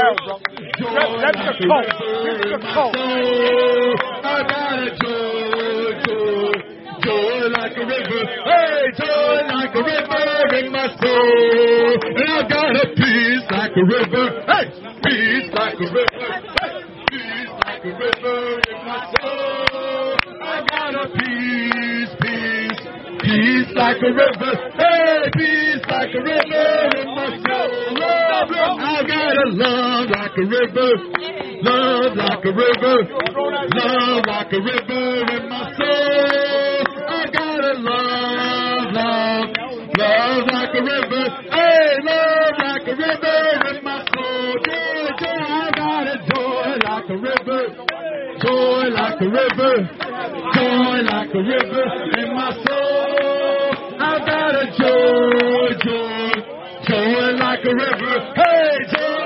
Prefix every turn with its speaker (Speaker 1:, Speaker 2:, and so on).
Speaker 1: That's the cult. That's the cult.
Speaker 2: I got a joy like a river. Hey, joy like a river in my soul. And I've got a peace like a river. Hey, peace like a river. Hey, peace like a river in my soul. I've got a peace like a river. Hey, peace like a river in my soul. Love, I've got a love like a river. Love like a river. Love like a river in my soul. I got a love like a river. Hey, love like a river in my soul. Joy, I got a joy like a river. Joy like a river. Joy like a river in my soul. I got a joy like a river. Hey, joy